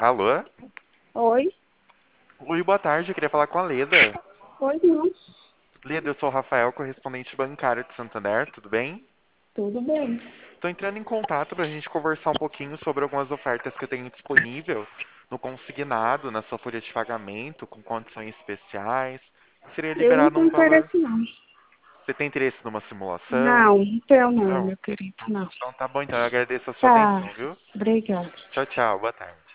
Alô? Oi? Oi, boa tarde, eu queria falar com a Leda. Oi, não. Leda, eu sou o Rafael, correspondente bancário de Santander, tudo bem? Tudo bem. Estou entrando em contato para a gente conversar um pouquinho sobre algumas ofertas que eu tenho disponível no consignado, na sua folha de pagamento, com condições especiais. Seria Eu não liberado tenho um valor. interesse, não. Você tem interesse numa simulação? Não, não tenho não, Não? meu querido, não. Então tá bom, então eu agradeço a sua Tá, atenção, viu? obrigada. Tchau, tchau, boa tarde.